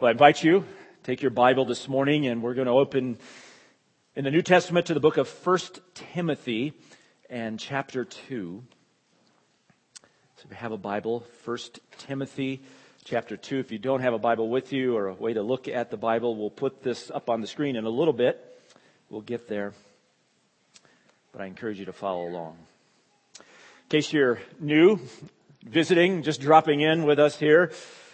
Well, I invite you, take your Bible this morning, and we're going to open in the New Testament to the book of 1 Timothy and chapter 2. So if you have a Bible, 1 Timothy chapter 2. If you don't have a Bible with you or a way to look at the Bible, we'll put this up on the screen in a little bit. We'll get there, but I encourage you to follow along. In case you're new, visiting, just dropping in with us here,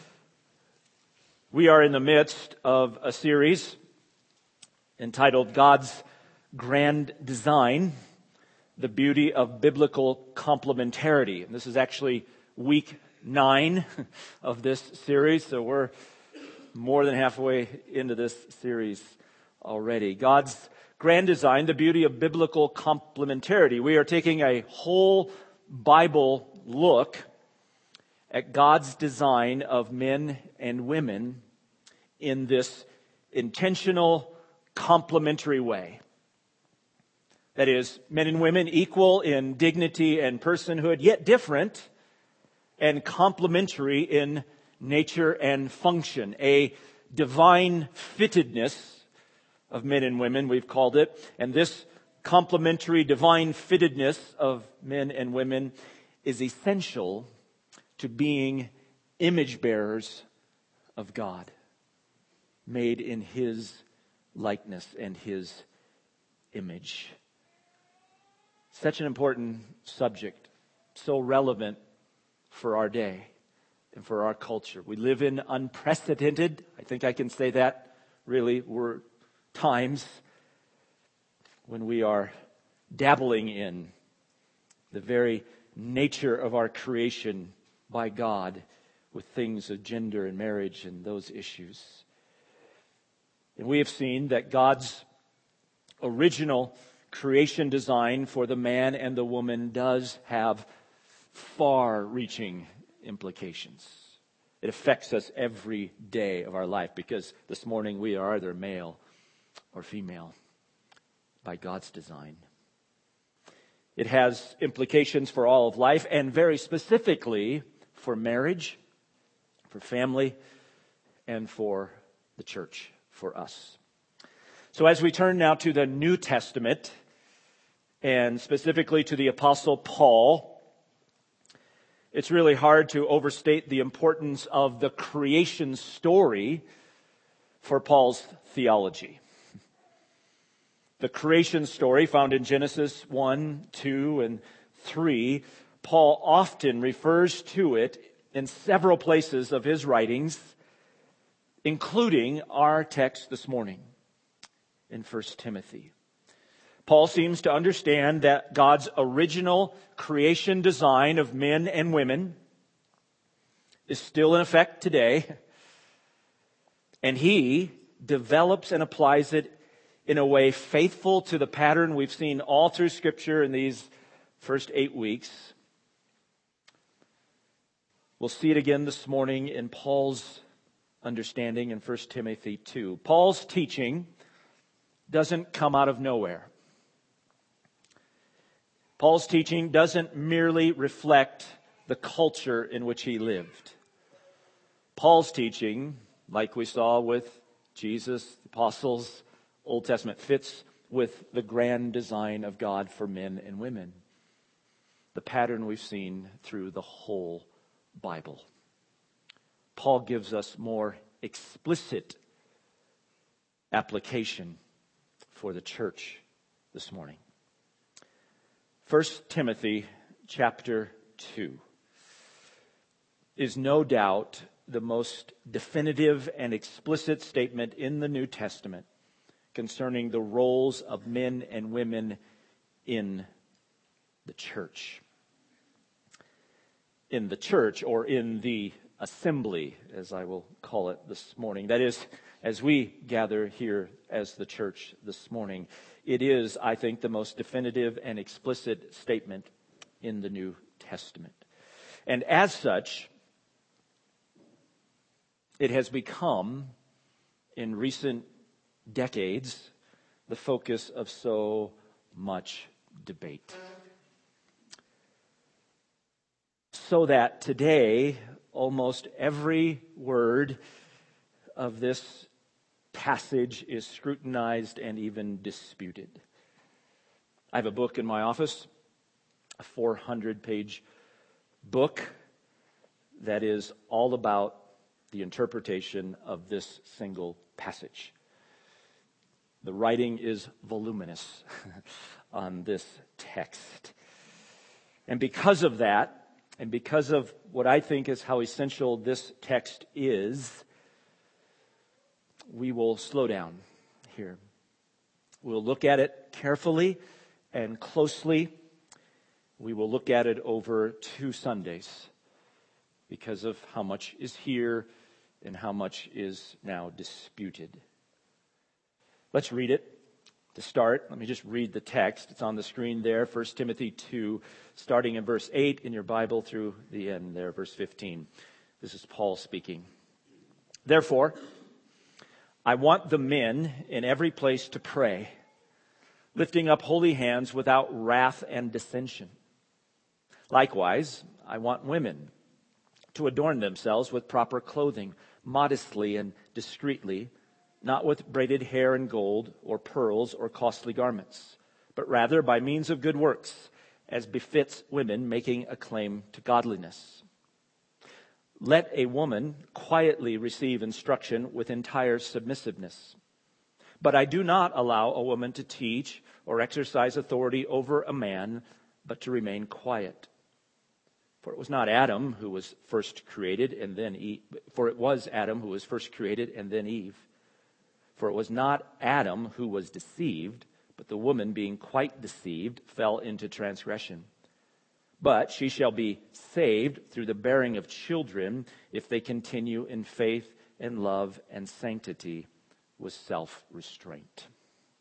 we are in the midst of a series entitled God's Grand Design, the Beauty of Biblical Complementarity. And this is actually week 9 of this series, so we're more than halfway into this series already. God's Grand Design, the Beauty of Biblical Complementarity. We are taking a whole Bible look at God's design of men and women in this intentional, complementary way. That is, men and women equal in dignity and personhood, yet different and complementary in nature and function. A divine fittedness of men and women, we've called it. And this complementary divine fittedness of men and women is essential to being image bearers of God, made in His likeness and His image. Such an important subject, so relevant for our day and for our culture. We live in unprecedented, I think I can say that, really, we're times when we are dabbling in the very nature of our creation by God with things of gender and marriage and those issues. And we have seen that God's original creation design for the man and the woman does have far-reaching implications. It affects us every day of our life because this morning we are either male or female by God's design. It has implications for all of life and very specifically for marriage, for family, and for the church, for us. So as we turn now to the New Testament, and specifically to the Apostle Paul, it's really hard to overstate the importance of the creation story for Paul's theology. The creation story found in Genesis 1, 2, and 3, Paul often refers to it in several places of his writings, including our text this morning in 1 Timothy. Paul seems to understand that God's original creation design of men and women is still in effect today, and he develops and applies it in a way faithful to the pattern we've seen all through Scripture in these first 8 weeks. We'll see it again this morning in Paul's understanding in 1 Timothy 2. Paul's teaching doesn't come out of nowhere. Paul's teaching doesn't merely reflect the culture in which he lived. Paul's teaching, like we saw with Jesus, the apostles, Old Testament, fits with the grand design of God for men and women. The pattern we've seen through the whole Bible. Paul gives us more explicit application for the church this morning. 1 Timothy chapter 2 is no doubt the most definitive and explicit statement in the New Testament concerning the roles of men and women in the church. In the church, or in the assembly, as I will call it this morning. That is, as we gather here as the church this morning, it is, I think, the most definitive and explicit statement in the New Testament. And as such, it has become, in recent decades, the focus of so much debate. So that today, almost every word of this passage is scrutinized and even disputed. I have a book in my office, a 400-page book that is all about the interpretation of this single passage. The writing is voluminous on this text. And because of that, and because of what I think is how essential this text is, we will slow down here. We'll look at it carefully and closely. We will look at it over 2 Sundays because of how much is here and how much is now disputed. Let's read it. To start, let me just read the text. It's on the screen there, 1 Timothy 2, starting in verse 8 in your Bible through the end there, verse 15. This is Paul speaking. Therefore, I want the men in every place to pray, lifting up holy hands without wrath and dissension. Likewise, I want women to adorn themselves with proper clothing, modestly and discreetly, not with braided hair and gold or pearls or costly garments, but rather by means of good works, as befits women making a claim to godliness. Let a woman quietly receive instruction with entire submissiveness. But I do not allow a woman to teach or exercise authority over a man, but to remain quiet. For it was not Adam who was first created and then Eve. For it was Adam who was first created and then Eve. For it was not Adam who was deceived, but the woman, being quite deceived, fell into transgression. But she shall be saved through the bearing of children if they continue in faith and love and sanctity with self-restraint.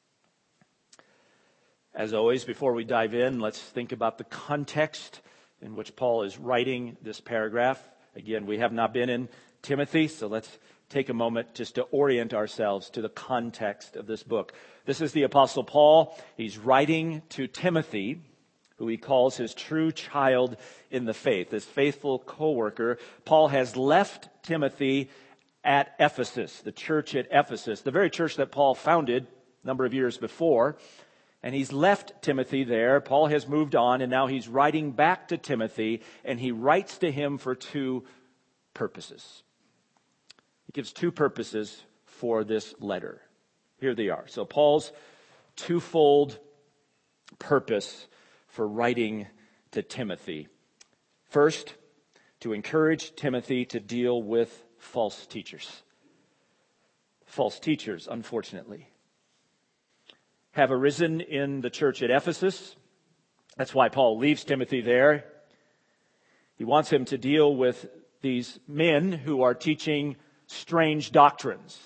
As always, before we dive in, let's think about the context in which Paul is writing this paragraph. Again, we have not been in Timothy, so let's take a moment just to orient ourselves to the context of this book. This is the Apostle Paul. He's writing to Timothy, who he calls his true child in the faith, his faithful co-worker. Paul has left Timothy at Ephesus, the church at Ephesus, the very church that Paul founded a number of years before. And he's left Timothy there. Paul has moved on, and now he's writing back to Timothy, and he writes to him for 2 purposes. He gives 2 purposes for this letter. Here they are. So Paul's twofold purpose for writing to Timothy. First, to encourage Timothy to deal with false teachers. False teachers, unfortunately, have arisen in the church at Ephesus. That's why Paul leaves Timothy there. He wants him to deal with these men who are teaching strange doctrines,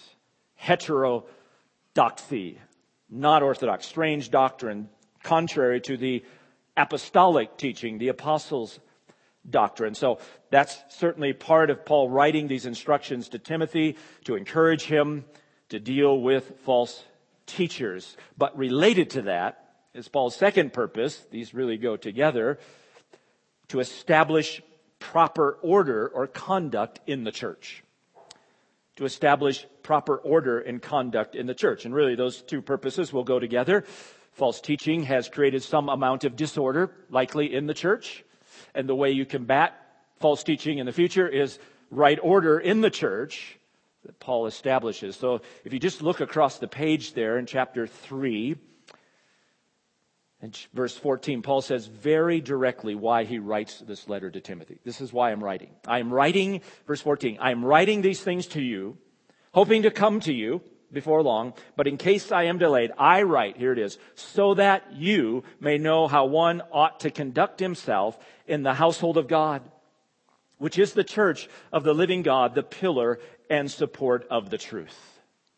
heterodoxy, not orthodox, strange doctrine, contrary to the apostolic teaching, the apostles' doctrine. So that's certainly part of Paul writing these instructions to Timothy to encourage him to deal with false teachers. But related to that is Paul's second purpose. These really go together: to establish proper order or conduct in the church. To establish proper order and conduct in the church. And really those 2 purposes will go together. False teaching has created some amount of disorder, likely in the church. And the way you combat false teaching in the future is right order in the church that Paul establishes. So if you just look across the page there in chapter 3, and verse 14, Paul says very directly why he writes this letter to Timothy. This is why I'm writing. Verse 14, I am writing these things to you, hoping to come to you before long, but in case I am delayed, I write, here it is, so that you may know how one ought to conduct himself in the household of God, which is the church of the living God, the pillar and support of the truth.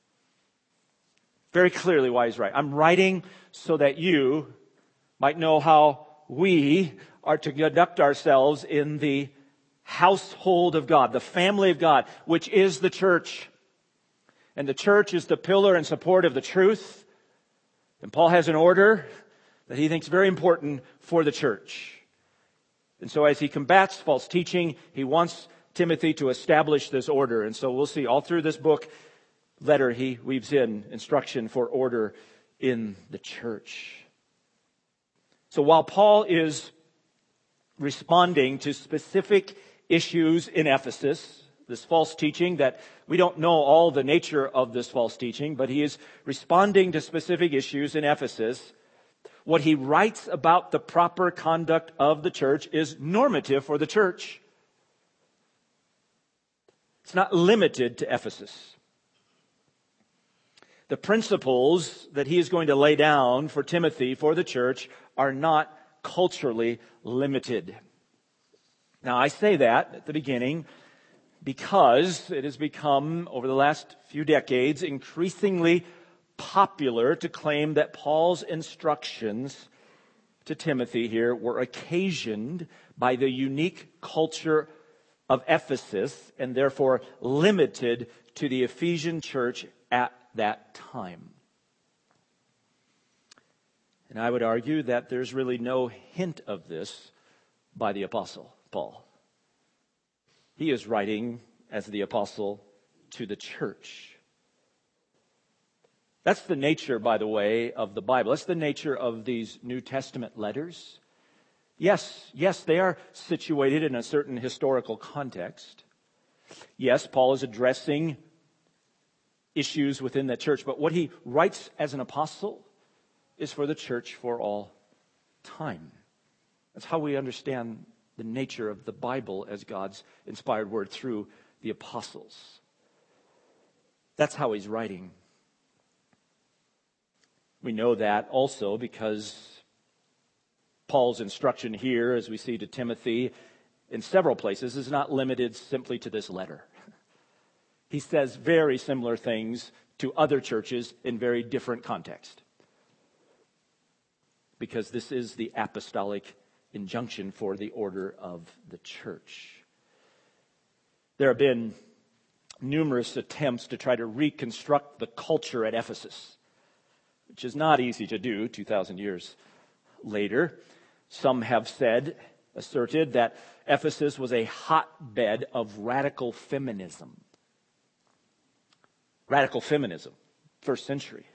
Very clearly why he's writing. I'm writing so that you might know how we are to conduct ourselves in the household of God, the family of God, which is the church. And the church is the pillar and support of the truth. And Paul has an order that he thinks very important for the church. And so as he combats false teaching, he wants Timothy to establish this order. And so we'll see all through this book, letter, he weaves in instruction for order in the church. So while Paul is responding to specific issues in Ephesus, this false teaching that we don't know all the nature of this false teaching, but he is responding to specific issues in Ephesus. What he writes about the proper conduct of the church is normative for the church. It's not limited to Ephesus. The principles that he is going to lay down for Timothy, for the church, are not culturally limited. Now, I say that at the beginning because it has become, over the last few decades, increasingly popular to claim that Paul's instructions to Timothy here were occasioned by the unique culture of Ephesus and therefore limited to the Ephesian church at that time. And I would argue that there's really no hint of this by the Apostle Paul. He is writing as the apostle to the church. That's the nature, by the way, of the Bible. That's the nature of these New Testament letters. Yes, they are situated in a certain historical context. Yes, Paul is addressing issues within the church, but what he writes as an apostle is for the church for all time. That's how we understand the nature of the Bible as God's inspired word through the apostles. That's how he's writing. We know that also because Paul's instruction here, as we see to Timothy in several places, is not limited simply to this letter. He says very similar things to other churches in very different context. Because this is the apostolic injunction for the order of the church. There have been numerous attempts to try to reconstruct the culture at Ephesus, which is not easy to do 2,000 years later. Some have asserted that Ephesus was a hotbed of radical feminism. Radical feminism, first century.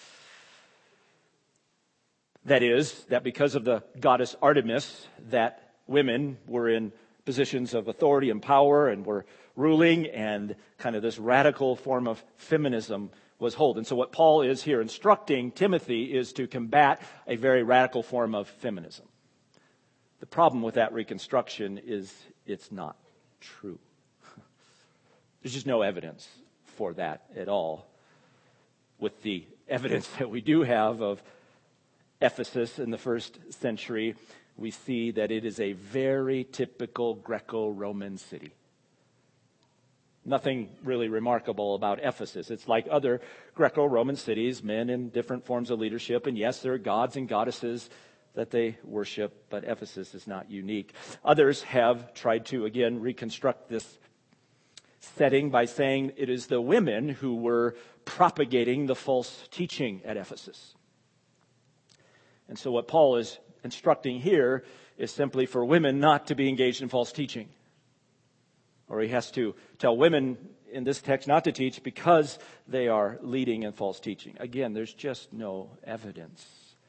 That is, that because of the goddess Artemis, that women were in positions of authority and power and were ruling, and kind of this radical form of feminism was held. And so what Paul is here instructing Timothy is to combat a very radical form of feminism. The problem with that reconstruction is it's not true. There's just no evidence for that at all. With the evidence that we do have of Ephesus in the first century, we see that it is a very typical Greco-Roman city. Nothing really remarkable about Ephesus. It's like other Greco-Roman cities, men in different forms of leadership, and yes, there are gods and goddesses that they worship, but Ephesus is not unique. Others have tried to, again, reconstruct this setting by saying it is the women who were propagating the false teaching at Ephesus. And so what Paul is instructing here is simply for women not to be engaged in false teaching. Or he has to tell women in this text not to teach because they are leading in false teaching. Again, there's just no evidence.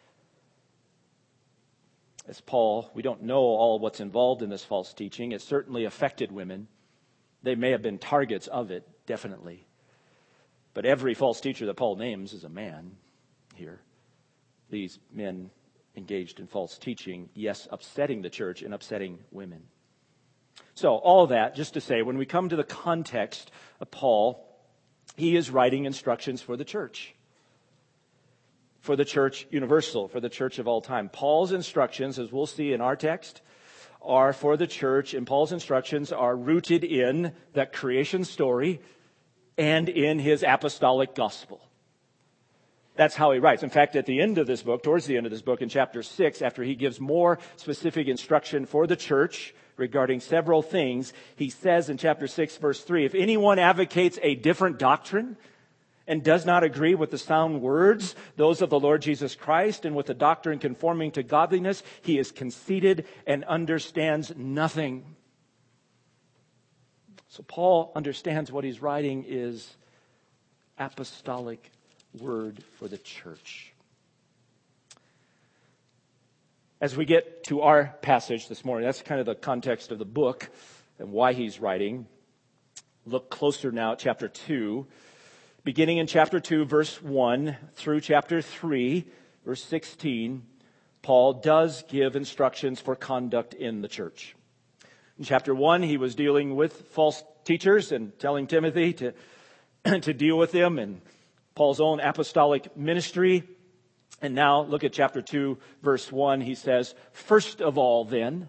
As Paul, we don't know all what's involved in this false teaching. It certainly affected women. They may have been targets of it, definitely. But every false teacher that Paul names is a man here. These men engaged in false teaching, yes, upsetting the church and upsetting women. So all that just to say, when we come to the context of Paul, he is writing instructions for the church universal, for the church of all time. Paul's instructions, as we'll see in our text, are for the church, and Paul's instructions are rooted in that creation story and in his apostolic gospel. That's how he writes. In fact, at the end of this book, towards the end of this book, in chapter 6, after he gives more specific instruction for the church regarding several things, he says in chapter 6, verse 3, if anyone advocates a different doctrine and does not agree with the sound words, those of the Lord Jesus Christ, and with the doctrine conforming to godliness, he is conceited and understands nothing. So Paul understands what he's writing is apostolic word for the church. As we get to our passage this morning, that's kind of the context of the book and why he's writing. Look closer now at chapter 2. Beginning in chapter 2, verse 1 through chapter 3, verse 16, Paul does give instructions for conduct in the church. In chapter 1, he was dealing with false teachers and telling Timothy to deal with them and Paul's own apostolic ministry. And now look at chapter 2, verse 1. He says, first of all,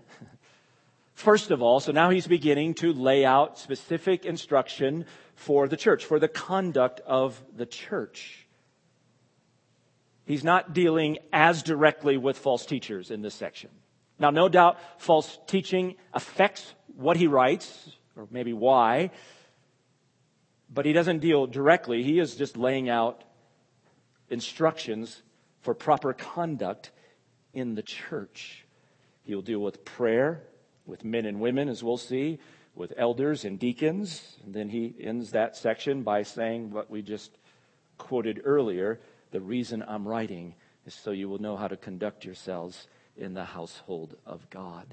so now he's beginning to lay out specific instruction for the church, for the conduct of the church. He's not dealing as directly with false teachers in this section. Now, no doubt false teaching affects what he writes, or maybe why, but he doesn't deal directly. He is just laying out instructions for proper conduct in the church. He'll deal with prayer, with men and women, as we'll see, with elders and deacons. And then he ends that section by saying what we just quoted earlier, the reason I'm writing is so you will know how to conduct yourselves in the household of God.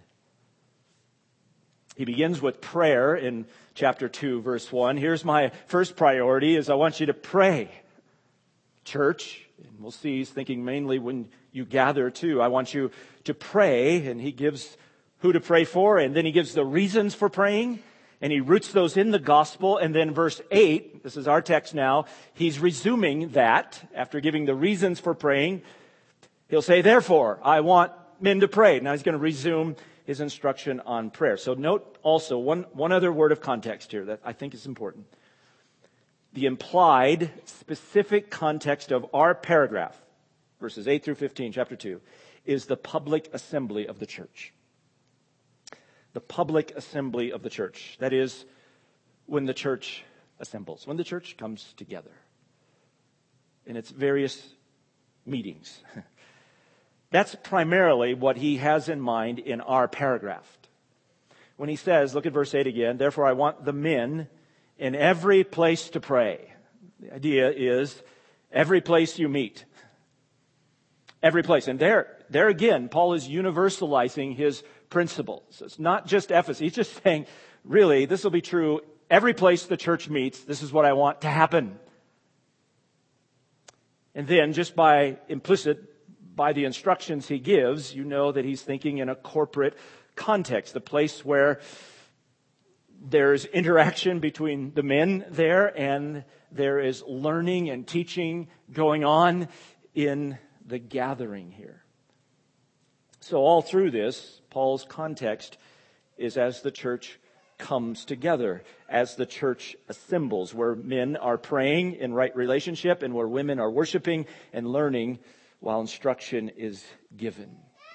He begins with prayer in chapter 2, verse 1. Here's my first priority is I want you to pray. Church, and we'll see he's thinking mainly when you gather too. I want you to pray, and he gives who to pray for, and then he gives the reasons for praying, and he roots those in the gospel. And then verse 8, this is our text now, he's resuming that after giving the reasons for praying. He'll say, therefore, I want men to pray. Now he's going to resume his instruction on prayer. So note also one other word of context here that I think is important. The implied specific context of our paragraph, verses 8 through 15, chapter 2, is the public assembly of the church. The public assembly of the church. That is, when the church assembles, when the church comes together in its various meetings. That's primarily what he has in mind in our paragraph. When he says, look at verse 8 again, therefore I want the men in every place to pray. The idea is every place you meet. Every place. And there again, Paul is universalizing his principles. It's not just Ephesus. He's just saying, really, this will be true every place the church meets. This is what I want to happen. And then just by the instructions he gives, you know that he's thinking in a corporate context, the place where there's interaction between the men there and there is learning and teaching going on in the gathering here. So all through this, Paul's context is as the church comes together, as the church assembles, where men are praying in right relationship and where women are worshiping and learning while instruction is given.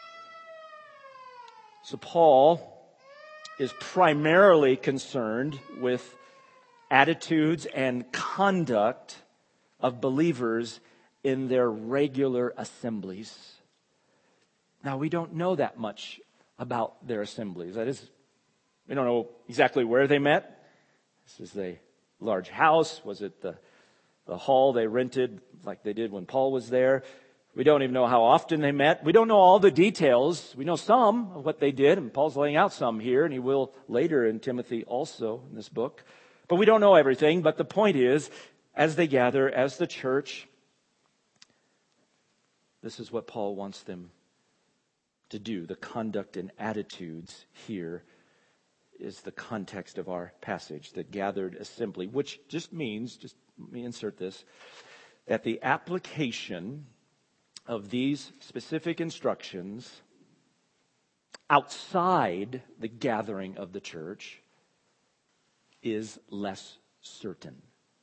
So Paul is primarily concerned with attitudes and conduct of believers in their regular assemblies. Now, we don't know that much about their assemblies. That is, we don't know exactly where they met. This is a large house. Was it the hall they rented like they did when Paul was there? We don't even know how often they met. We don't know all the details. We know some of what they did, and Paul's laying out some here, and he will later in Timothy also in this book. But we don't know everything. But the point is, as they gather, as the church, this is what Paul wants them to do. The conduct and attitudes here is the context of our passage, the gathered assembly, which just means, let me insert this, that the application of these specific instructions outside the gathering of the church is less certain.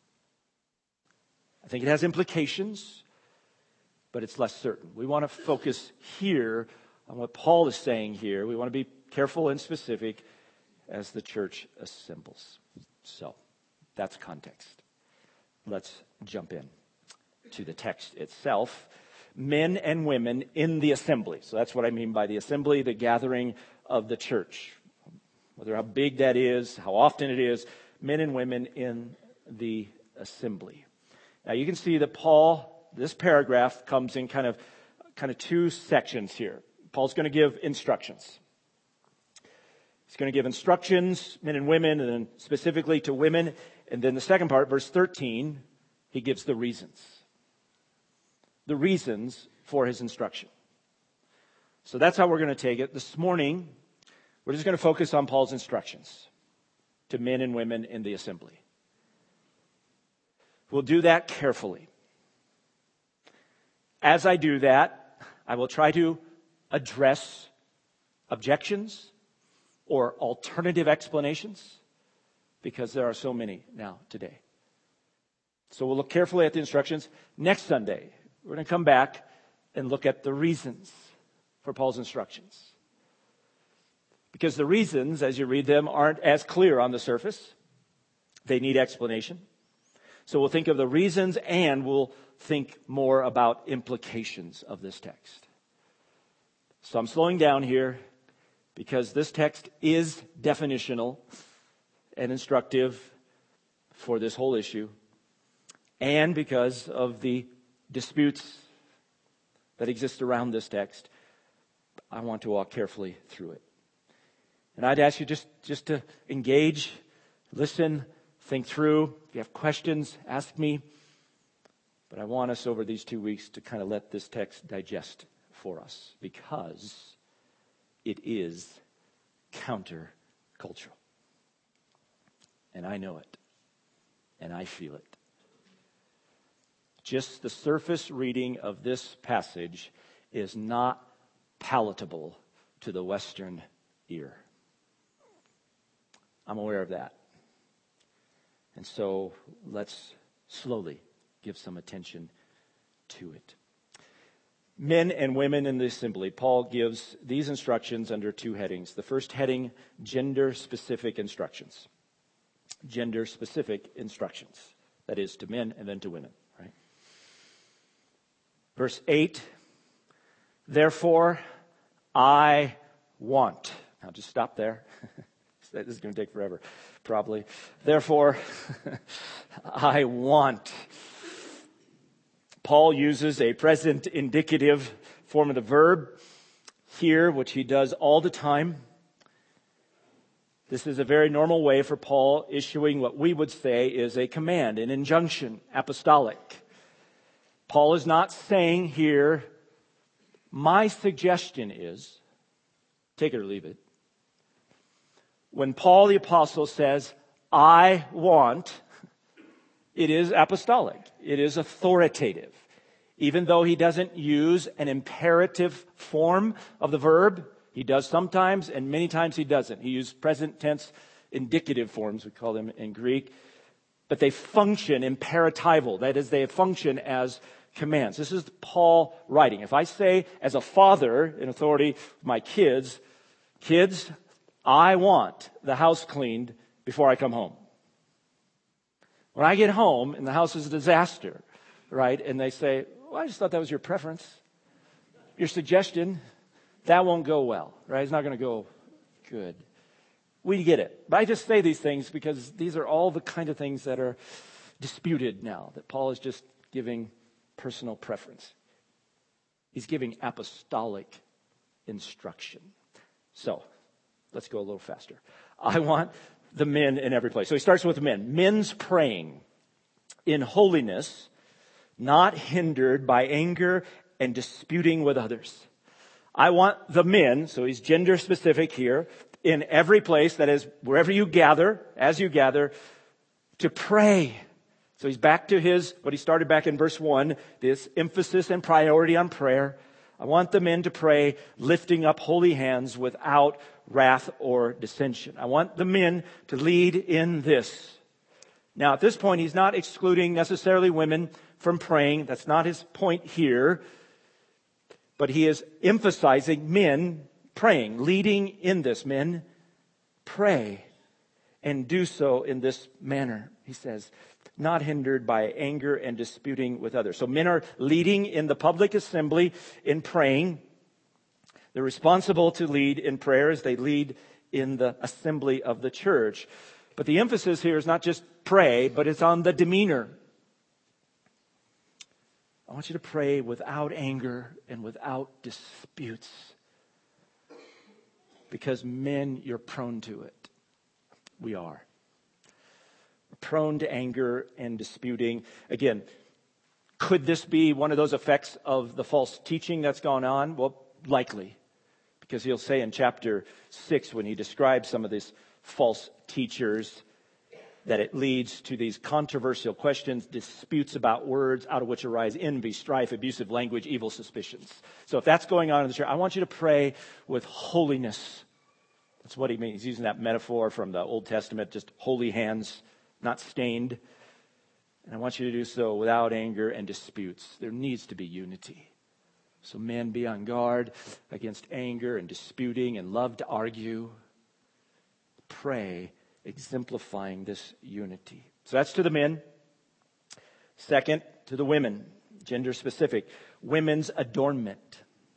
I think it has implications, but it's less certain. We want to focus here on what Paul is saying here. We want to be careful and specific as the church assembles. So, that's context. Let's jump in to the text itself. Men and women in the assembly. So that's what I mean by the assembly, the gathering of the church. Whether how big that is, how often it is, men and women in the assembly. Now you can see that Paul, this paragraph comes in kind of two sections here. Paul's going to give instructions. He's going to give instructions, men and women, and then specifically to women. And then the second part, verse 13, he gives the reasons. The reasons for his instruction. So that's how we're going to take it. This morning, we're just going to focus on Paul's instructions to men and women in the assembly. We'll do that carefully. As I do that, I will try to address objections or alternative explanations, because there are so many now today. So we'll look carefully at the instructions. Next Sunday, we're going to come back and look at the reasons for Paul's instructions. Because the reasons, as you read them, aren't as clear on the surface. They need explanation. So we'll think of the reasons and we'll think more about implications of this text. So I'm slowing down here because this text is definitional and instructive for this whole issue, and because of the disputes that exist around this text. I want to walk carefully through it. And I'd ask you just to engage, listen, think through. If you have questions, ask me. But I want us over these 2 weeks to kind of let this text digest for us, because it is countercultural. And I know it. And I feel it. Just the surface reading of this passage is not palatable to the Western ear. I'm aware of that. And so let's slowly give some attention to it. Men and women in the assembly, Paul gives these instructions under two headings. The first heading, gender-specific instructions. Gender-specific instructions. That is, to men and then to women, right? Verse 8, therefore, I want. Now just stop there. This is going to take forever, probably. Therefore, I want. Paul uses a present indicative form of the verb here, which he does all the time. This is a very normal way for Paul issuing what we would say is a command, an injunction, apostolic. Paul is not saying here, my suggestion is, take it or leave it. When Paul the apostle says, I want, it is apostolic. It is authoritative. Even though he doesn't use an imperative form of the verb, he does sometimes, and many times he doesn't. He uses present tense indicative forms, we call them in Greek. But they function imperatival. That is, they function as commands. This is Paul writing. If I say, as a father in authority, my kids, I want the house cleaned before I come home. When I get home and the house is a disaster, right? And they say, well, I just thought that was your preference. Your suggestion, that won't go well, right? It's not going to go good. We get it. But I just say these things because these are all the kind of things that are disputed now, that Paul is just giving personal preference. He's giving apostolic instruction. So, let's go a little faster. I want the men in every place. So he starts with the men. Men's praying in holiness, not hindered by anger and disputing with others. I want the men, so he's gender specific here, in every place, that is, wherever you gather, as you gather, to pray. So he's back to what he started back in verse 1, this emphasis and priority on prayer. I want the men to pray, lifting up holy hands without wrath or dissension. I want the men to lead in this. Now, at this point, he's not excluding necessarily women from praying. That's not his point here. But he is emphasizing men praying, leading in this. Men, pray and do so in this manner, he says, not hindered by anger and disputing with others. So men are leading in the public assembly in praying. They're responsible to lead in prayer as they lead in the assembly of the church. But the emphasis here is not just pray, but it's on the demeanor. I want you to pray without anger and without disputes. Because men, you're prone to it. We are. We're prone to anger and disputing. Again, could this be one of those effects of the false teaching that's gone on? Well, likely. Because he'll say in chapter 6, when he describes some of these false teachers, that it leads to these controversial questions, disputes about words, out of which arise envy, strife, abusive language, evil suspicions. So if that's going on in the church, I want you to pray with holiness. That's what he means. He's using that metaphor from the Old Testament, just holy hands, not stained. And I want you to do so without anger and disputes. There needs to be unity. So men, be on guard against anger and disputing and love to argue. Pray, exemplifying this unity. So that's to the men. Second, to the women, gender specific. Women's adornment.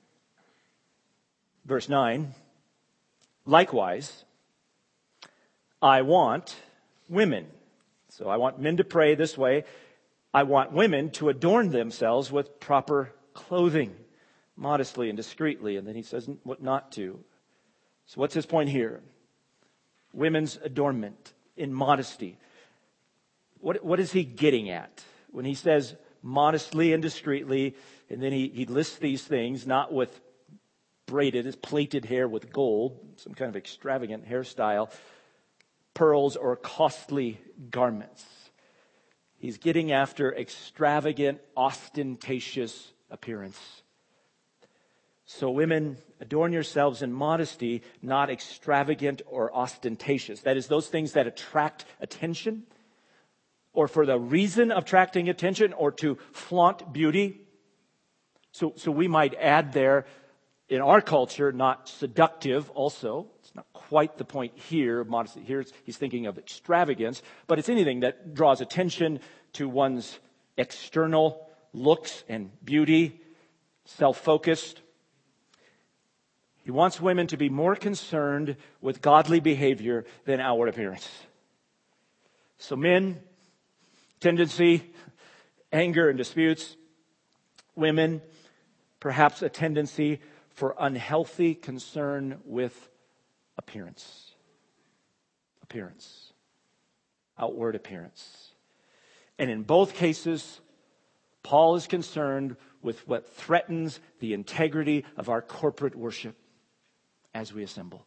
Verse 9. Likewise, I want women. So I want men to pray this way. I want women to adorn themselves with proper clothing, modestly and discreetly. And then he says what not to. So what's his point here? Women's adornment in modesty. What is he getting at? When he says modestly and discreetly, and then he lists these things, not with plaited hair with gold, some kind of extravagant hairstyle, pearls or costly garments. He's getting after extravagant, ostentatious appearance. So women, adorn yourselves in modesty, not extravagant or ostentatious. That is, those things that attract attention, or for the reason of attracting attention, or to flaunt beauty. So we might add there, in our culture, not seductive also. It's not quite the point here. Modesty here, he's thinking of extravagance, but it's anything that draws attention to one's external looks and beauty, self-focused. He wants women to be more concerned with godly behavior than outward appearance. So men, tendency, anger and disputes. Women, perhaps a tendency for unhealthy concern with appearance. Appearance. Outward appearance. And in both cases, Paul is concerned with what threatens the integrity of our corporate worship as we assemble.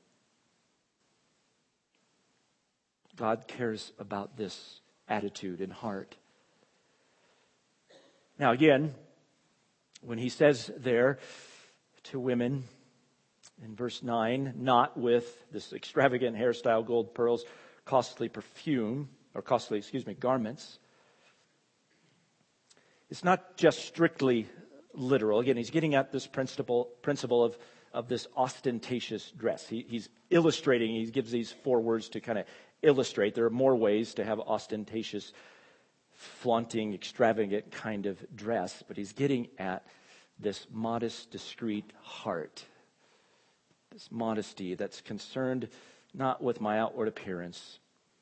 God cares about this attitude and heart. Now again, when he says there to women in verse 9, not with this extravagant hairstyle, gold, pearls, costly garments. It's not just strictly literal. Again, he's getting at this principle of this ostentatious dress. He's illustrating, he gives these 4 words to kind of illustrate. There are more ways to have ostentatious, flaunting, extravagant kind of dress, but he's getting at this modest, discreet heart. This modesty that's concerned not with my outward appearance,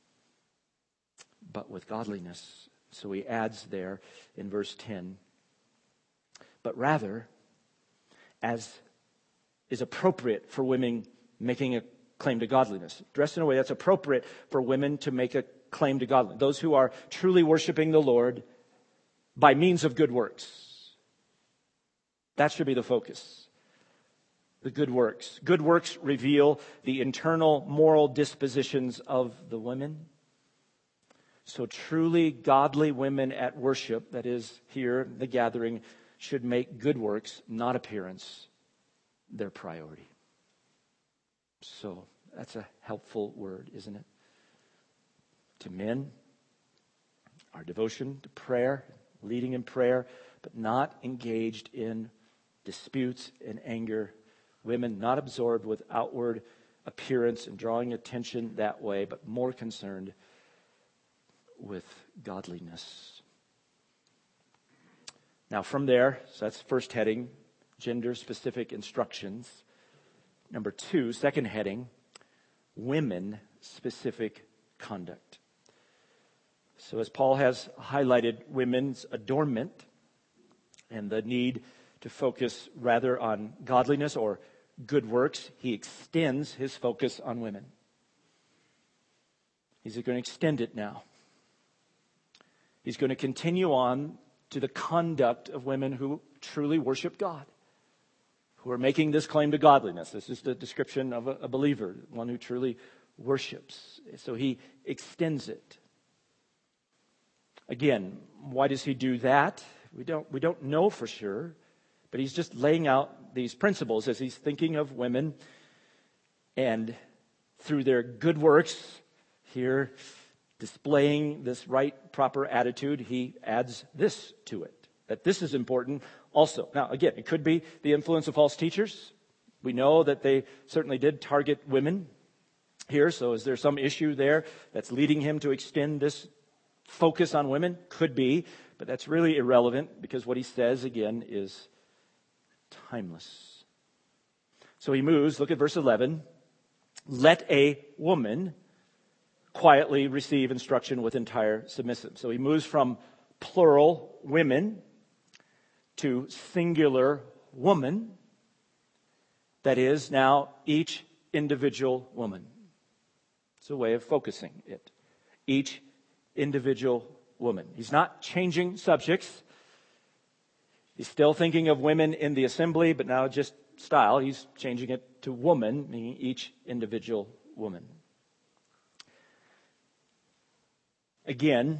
but with godliness. So he adds there in verse 10, but rather, as is appropriate for women making a claim to godliness. Dressed in a way that's appropriate for women to make a claim to godliness. Those who are truly worshiping the Lord by means of good works. That should be the focus. The good works. Good works reveal the internal moral dispositions of the women. So truly godly women at worship, that is here, the gathering, should make good works, not appearance, their priority. So that's a helpful word, isn't it? To men, our devotion to prayer, leading in prayer, but not engaged in disputes and anger. Women not absorbed with outward appearance and drawing attention that way, but more concerned with godliness. Now from there, so that's first heading, gender-specific instructions. Number 2, second heading, women-specific conduct. So as Paul has highlighted women's adornment, and the need to focus rather on godliness or good works, he extends his focus on women. He's going to extend it now. He's going to continue on to the conduct of women who truly worship God, who are making this claim to godliness. This is the description of a believer, one who truly worships. So he extends it. Again, why does he do that? We don't know for sure, but he's just laying out these principles as he's thinking of women, and through their good works here, displaying this right, proper attitude, he adds this to it, that this is important also. Now, again, it could be the influence of false teachers. We know that they certainly did target women here, so is there some issue there that's leading him to extend this focus on women? Could be, but that's really irrelevant because what he says, again, is timeless. So he moves, look at verse 11. Let a woman quietly receive instruction with entire submissive. So he moves from plural women to singular woman. That is now each individual woman. It's a way of focusing it. Each individual woman. He's not changing subjects. He's still thinking of women in the assembly, but now just style. He's changing it to woman, meaning each individual woman. Again,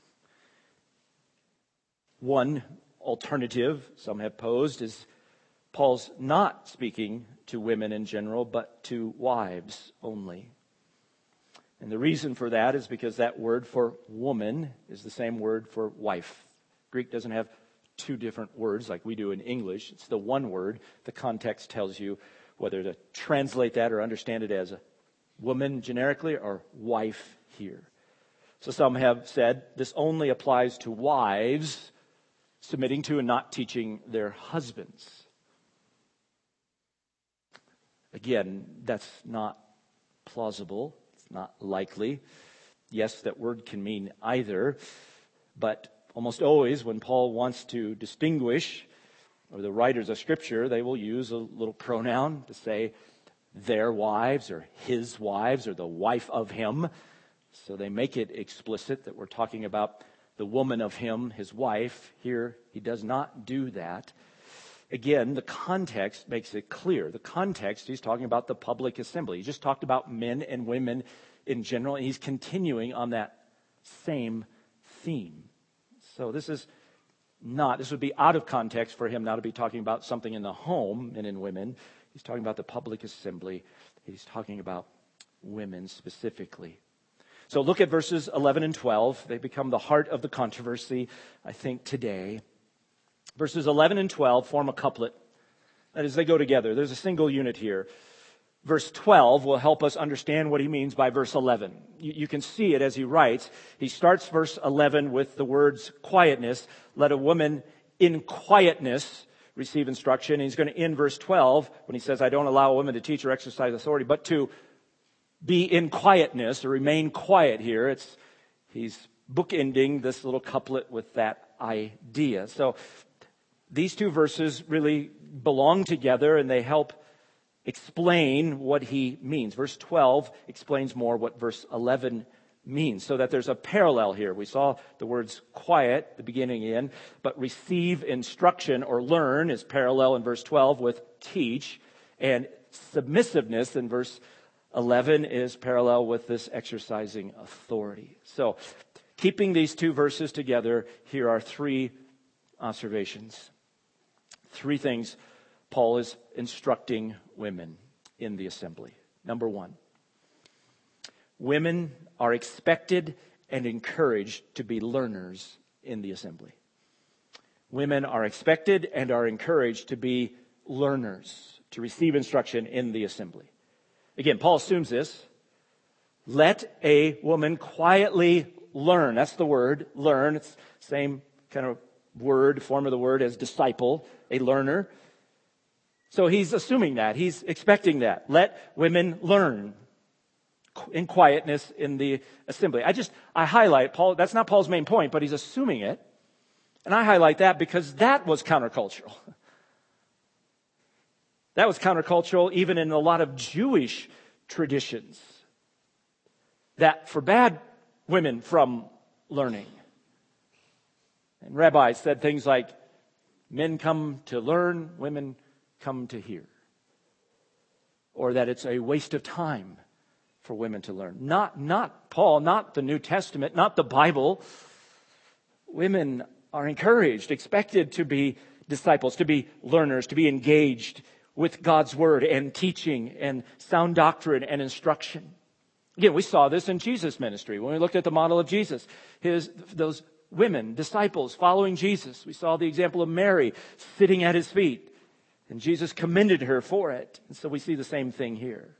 one alternative some have posed is Paul's not speaking to women in general, but to wives only. And the reason for that is because that word for woman is the same word for wife. Greek doesn't have two different words like we do in English. It's the one word. The context tells you whether to translate that or understand it as a woman generically or wife here. So some have said this only applies to wives submitting to and not teaching their husbands. Again, that's not plausible. It's not likely. Yes, that word can mean either, but almost always when Paul wants to distinguish, or the writers of Scripture, they will use a little pronoun to say their wives or his wives or the wife of him. So they make it explicit that we're talking about the woman of him, his wife. Here, he does not do that. Again, the context makes it clear. The context, he's talking about the public assembly. He just talked about men and women in general, and he's continuing on that same theme. So this would be out of context for him now to be talking about something in the home, men and women. He's talking about the public assembly. He's talking about women specifically. So look at verses 11 and 12. They become the heart of the controversy, I think, today. Verses 11 and 12 form a couplet. That is, they go together. There's a single unit here. Verse 12 will help us understand what he means by verse 11. You can see it as he writes. He starts verse 11 with the words quietness. Let a woman in quietness receive instruction. And he's going to end verse 12 when he says, I don't allow a woman to teach or exercise authority, but to be in quietness or remain quiet here. He's bookending this little couplet with that idea. So these two verses really belong together and they help explain what he means. Verse 12 explains more what verse 11 means, so that there's a parallel here. We saw the words quiet, the beginning in, but receive instruction or learn is parallel in verse 12 with teach, and submissiveness in verse 11 is parallel with this exercising authority. So, keeping these two verses together, here are three observations. Three things Paul is instructing women in the assembly. Number one, women are expected and encouraged to be learners in the assembly. Women are expected and are encouraged to be learners, to receive instruction in the assembly. Again, Paul assumes this. Let a woman quietly learn. That's the word, learn. It's the same kind of word, form of the word as disciple, a learner. So he's assuming that. He's expecting that. Let women learn in quietness in the assembly. I highlight Paul. That's not Paul's main point, but he's assuming it. And I highlight that because that was countercultural. That was countercultural even in a lot of Jewish traditions that forbade women from learning. And rabbis said things like, men come to learn, women come to hear. Or that it's a waste of time for women to learn. Not Paul, not the New Testament, not the Bible. Women are encouraged, expected to be disciples, to be learners, to be engaged with God's word and teaching and sound doctrine and instruction. Again, we saw this in Jesus' ministry. When we looked at the model of Jesus, those women, disciples following Jesus, we saw the example of Mary sitting at his feet, and Jesus commended her for it. And so we see the same thing here.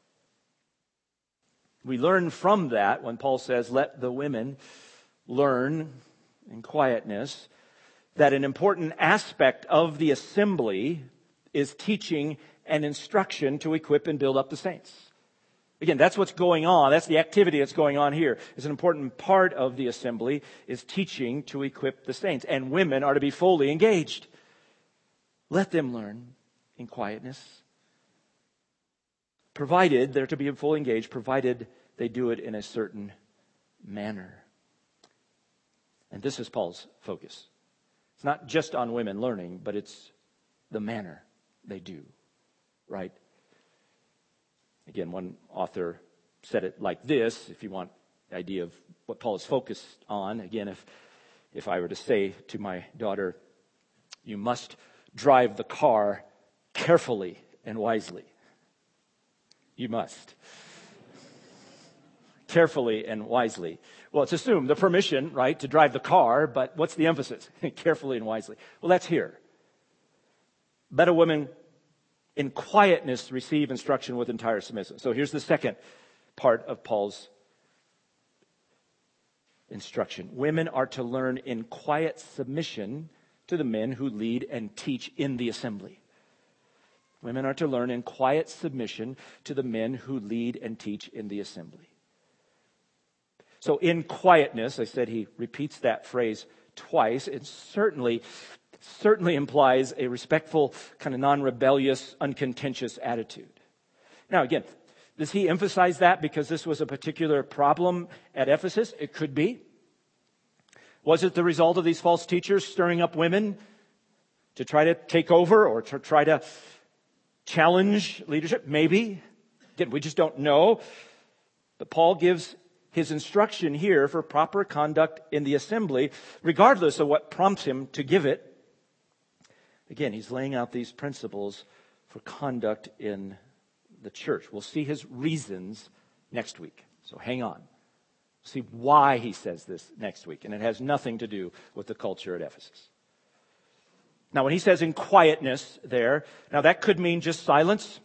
We learn from that when Paul says, let the women learn in quietness, that an important aspect of the assembly is teaching and instruction to equip and build up the saints. Again, that's what's going on. That's the activity that's going on here. It's an important part of the assembly is teaching to equip the saints. And women are to be fully engaged. Let them learn in quietness. Provided they're to be fully engaged, provided they do it in a certain manner. And this is Paul's focus. It's not just on women learning, but it's the manner they do, right? Again, one author said it like this, if you want the idea of what Paul is focused on. Again, if I were to say to my daughter, you must drive the car carefully and wisely. You must. Carefully and wisely. Well, it's assumed the permission, right, to drive the car, but what's the emphasis? Carefully and wisely. Well, that's here. Let a woman in quietness receive instruction with entire submission. So here's the second part of Paul's instruction. Women are to learn in quiet submission to the men who lead and teach in the assembly. Women are to learn in quiet submission to the men who lead and teach in the assembly. So in quietness, I said he repeats that phrase twice. It certainly implies a respectful, kind of non-rebellious, uncontentious attitude. Now again, does he emphasize that because this was a particular problem at Ephesus? It could be. Was it the result of these false teachers stirring up women to try to take over or to try to challenge leadership? Maybe. Again, we just don't know. But Paul gives his instruction here for proper conduct in the assembly, regardless of what prompts him to give it. Again, he's laying out these principles for conduct in the church. We'll see his reasons next week. So hang on. See why he says this next week. And it has nothing to do with the culture at Ephesus. Now, when he says in quietness there, now that could mean just silence.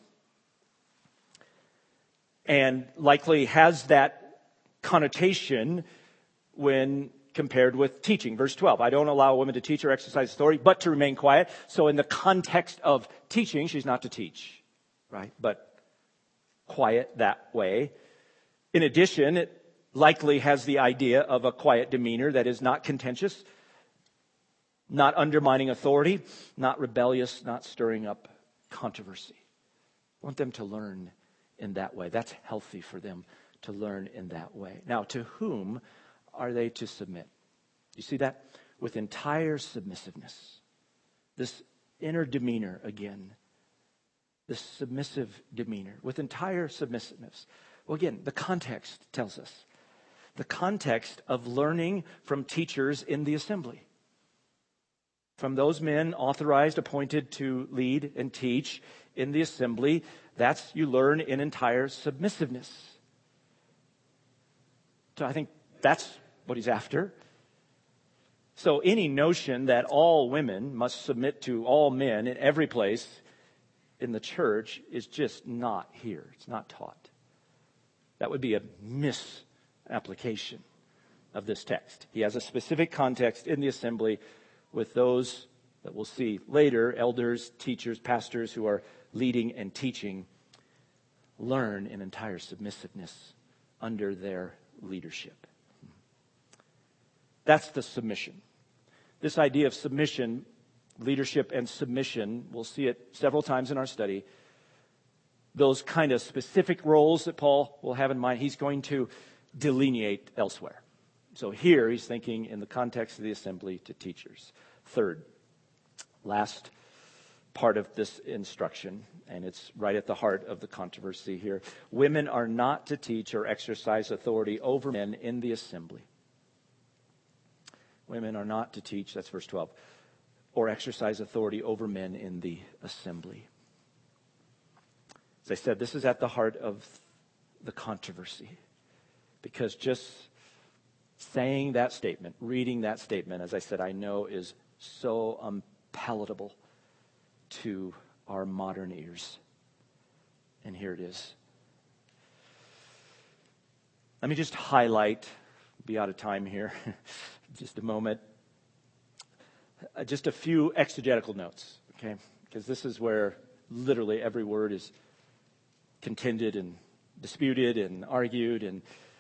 And likely has that connotation when compared with teaching. Verse 12, I don't allow a woman to teach or exercise authority, but to remain quiet. So in the context of teaching, she's not to teach, right? But quiet that way. In addition, it likely has the idea of a quiet demeanor that is not contentious, not undermining authority, not rebellious, not stirring up controversy. I want them to learn in that way. That's healthy for them to learn in that way. Now, to whom are they to submit? You see that? With entire submissiveness. This inner demeanor again. This submissive demeanor. With entire submissiveness. Well, again, the context tells us. The context of learning from teachers in the assembly. From those men authorized, appointed to lead and teach in the assembly. That's you learn in entire submissiveness. So I think that's what he's after. So any notion that all women must submit to all men in every place in the church is just not here. It's not taught. That would be a misapplication of this text. He has a specific context in the assembly with those that we'll see later, elders, teachers, pastors who are leading and teaching, learn in entire submissiveness under their leadership. That's the submission. This idea of submission, leadership and submission, we'll see it several times in our study. Those kind of specific roles that Paul will have in mind, he's going to delineate elsewhere. So here he's thinking in the context of the assembly to teachers. Third, last part of this instruction, and it's right at the heart of the controversy here. Women are not to teach or exercise authority over men in the assembly. Women are not to teach, that's verse 12, or exercise authority over men in the assembly. As I said, this is at the heart of the controversy. Because just saying that statement, reading that statement, as I said, I know is so unpalatable to our modern ears. And here it is. Let me just highlight, be out of time here, just a moment, just a few exegetical notes, okay? Because this is where literally every word is contended and disputed and argued. And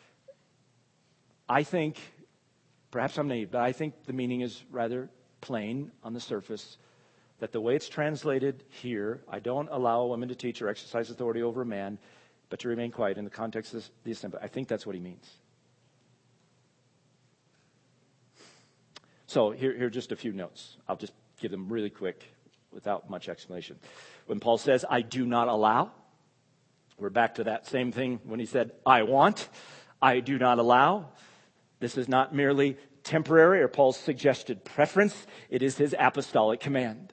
I think, perhaps I'm naive, but I think the meaning is rather plain on the surface, that the way it's translated here, I don't allow a woman to teach or exercise authority over a man, but to remain quiet in the context of the assembly. I think that's what he means. So here are just a few notes. I'll just give them really quick without much explanation. When Paul says, I do not allow, we're back to that same thing when he said, I want, I do not allow. This is not merely temporary or Paul's suggested preference. It is his apostolic command.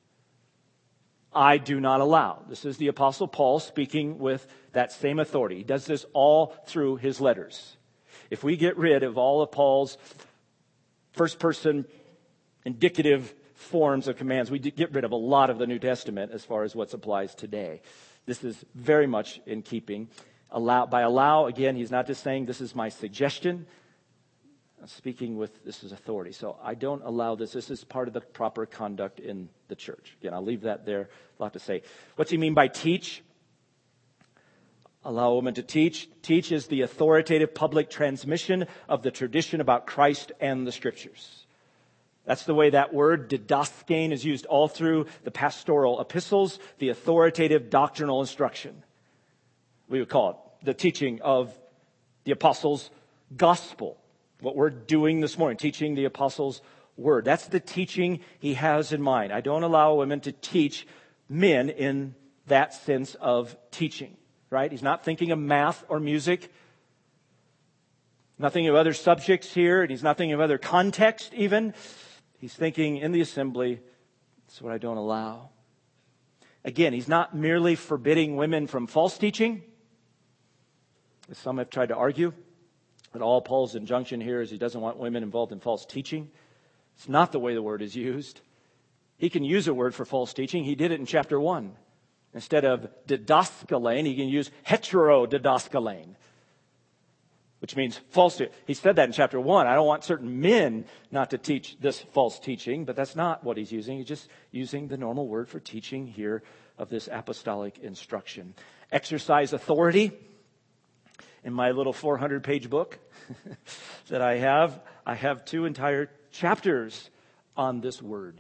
I do not allow. This is the Apostle Paul speaking with that same authority. He does this all through his letters. If we get rid of all of Paul's first-person indicative forms of commands, we get rid of a lot of the New Testament as far as what applies today. This is very much in keeping. By allow, again, he's not just saying this is my suggestion. I'm speaking with this is authority. So I don't allow this. This is part of the proper conduct in the church. Again, I'll leave that there. A lot to say. What's he mean by teach? Allow a woman to teach. Teach is the authoritative public transmission of the tradition about Christ and the Scriptures. That's the way that word, didaskein, is used all through the pastoral epistles, the authoritative doctrinal instruction. We would call it the teaching of the apostles' gospel. What we're doing this morning, teaching the apostles' word. That's the teaching he has in mind. I don't allow women to teach men in that sense of teaching, right? He's not thinking of math or music. Nothing of other subjects here, and he's not thinking of other context even. He's thinking in the assembly, that's what I don't allow. Again, he's not merely forbidding women from false teaching, as some have tried to argue. But all Paul's injunction here is he doesn't want women involved in false teaching. It's not the way the word is used. He can use a word for false teaching. He did it in chapter 1. Instead of didaskalein, he can use heterodidaskalein, which means false. He said that in chapter 1. I don't want certain men not to teach this false teaching, but that's not what he's using. He's just using the normal word for teaching here of this apostolic instruction. Exercise authority. In my little 400-page book that I have 2 entire chapters on this word.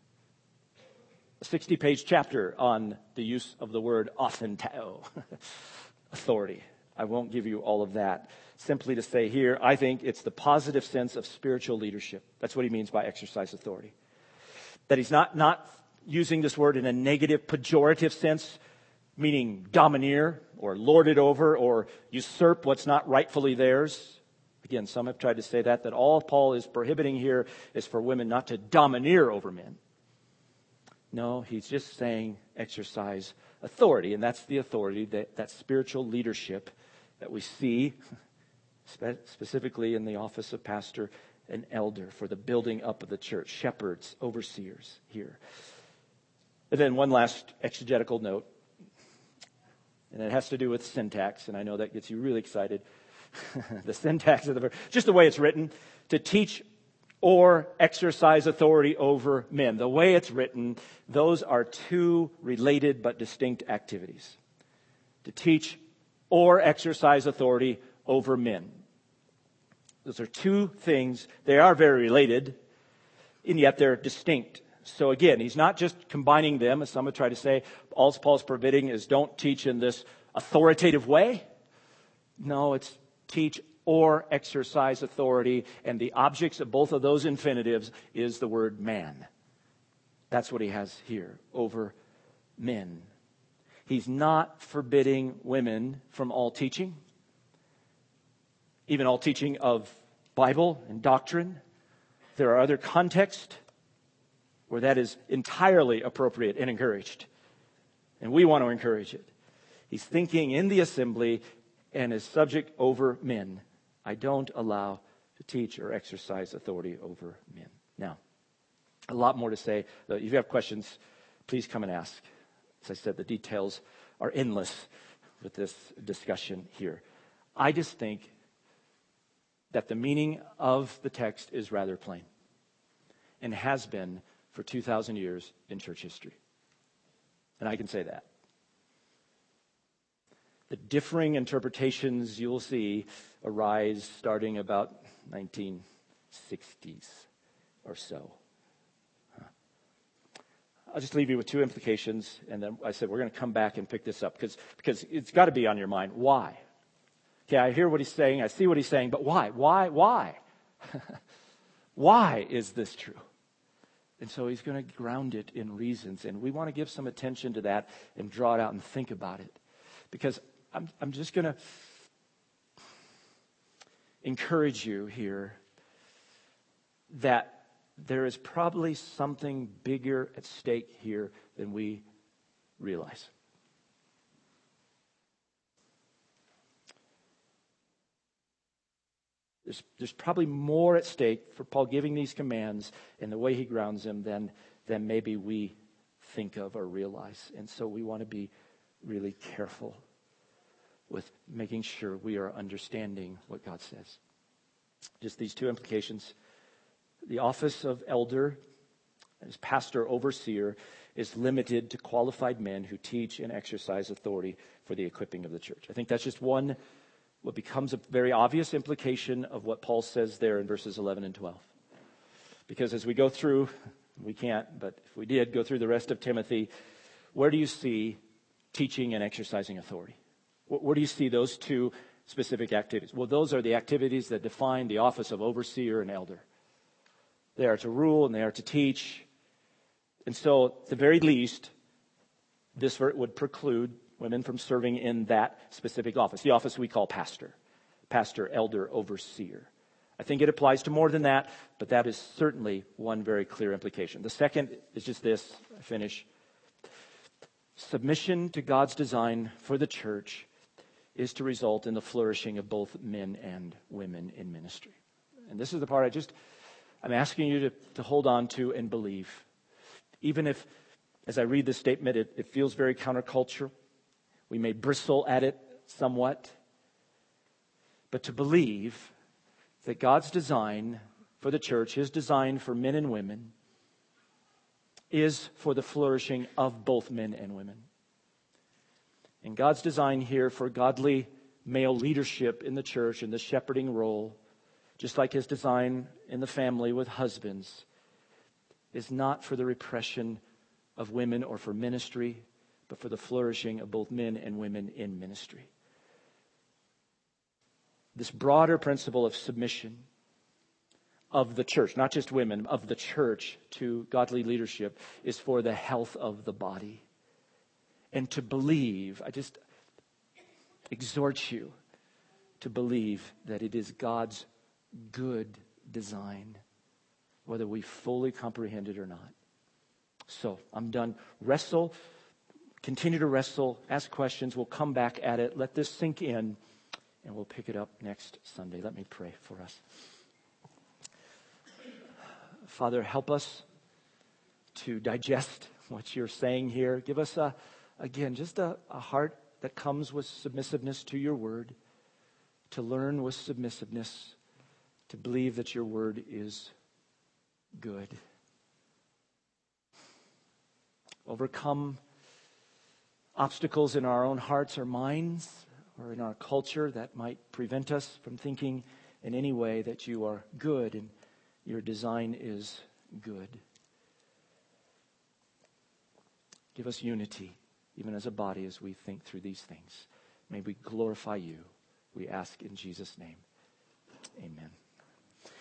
A 60-page chapter on the use of the word authenteo, authority. I won't give you all of that. Simply to say here, I think it's the positive sense of spiritual leadership. That's what he means by exercise authority. That he's not using this word in a negative, pejorative sense, meaning domineer or lord it over or usurp what's not rightfully theirs. Again, some have tried to say that all Paul is prohibiting here is for women not to domineer over men. No, he's just saying exercise authority, and that's the authority, that spiritual leadership that we see specifically in the office of pastor and elder for the building up of the church, shepherds, overseers here. And then one last exegetical note. And it has to do with syntax, and I know that gets you really excited. The syntax of the verse, just the way it's written, to teach or exercise authority over men. The way it's written, those are 2 related but distinct activities. To teach or exercise authority over men. Those are 2 things. They are very related, and yet they're distinct. So again, he's not just combining them, as some would try to say. All Paul's forbidding is don't teach in this authoritative way. No, it's teach or exercise authority, and the objects of both of those infinitives is the word man. That's what he has here, over men. He's not forbidding women from all teaching, even all teaching of Bible and doctrine. There are other contexts where that is entirely appropriate and encouraged, and we want to encourage it. He's thinking in the assembly and is subject over men. I don't allow to teach or exercise authority over men. Now, a lot more to say. If you have questions, please come and ask. As I said, the details are endless with this discussion here. I just think that the meaning of the text is rather plain and has been for 2,000 years in church history. And I can say that. The differing interpretations you'll see arise starting about 1960s or so. I'll just leave you with two implications, and then I said we're going to come back and pick this up because it's got to be on your mind. Why? Okay, I hear what he's saying, I see what he's saying, but why? Why? Why is this true? And so he's going to ground it in reasons, and we want to give some attention to that and draw it out and think about it. Because I'm just going to encourage you here that there is probably something bigger at stake here than we realize. There's probably more at stake for Paul giving these commands and the way he grounds them than maybe we think of or realize. And so we want to be really careful with making sure we are understanding what God says. Just these two implications. The office of elder, as pastor, overseer, is limited to qualified men who teach and exercise authority for the equipping of the church. I think that's just what becomes a very obvious implication of what Paul says there in verses 11 and 12. Because as we go through, we can't, but if we did go through the rest of Timothy, where do you see teaching and exercising authority? Where do you see those two specific activities? Well, those are the activities that define the office of overseer and elder. They are to rule and they are to teach. And so, at the very least, this would preclude women from serving in that specific office, the office we call pastor, elder, overseer. I think it applies to more than that, but that is certainly one very clear implication. The second is just this, I finish. Submission to God's design for the church is to result in the flourishing of both men and women in ministry. And this is the part I'm asking you to hold on to and believe. Even if, as I read this statement, it feels very countercultural. We may bristle at it somewhat. But to believe that God's design for the church, His design for men and women, is for the flourishing of both men and women. And God's design here for godly male leadership in the church and the shepherding role, just like His design in the family with husbands, is not for the repression of women or for ministry, but for the flourishing of both men and women in ministry. This broader principle of submission of the church, not just women, of the church to godly leadership, is for the health of the body. And to believe, I just exhort you to believe that it is God's good design, whether we fully comprehend it or not. So, I'm done. Wrestle, continue to wrestle, ask questions. We'll come back at it. Let this sink in, and we'll pick it up next Sunday. Let me pray for us. Father, help us to digest what you're saying here. Give us, just a heart that comes with submissiveness to your word, to learn with submissiveness, to believe that your word is good. Overcome obstacles in our own hearts or minds or in our culture that might prevent us from thinking in any way that you are good and your design is good. Give us unity, even as a body, as we think through these things. May we glorify you. We ask in Jesus' name. Amen.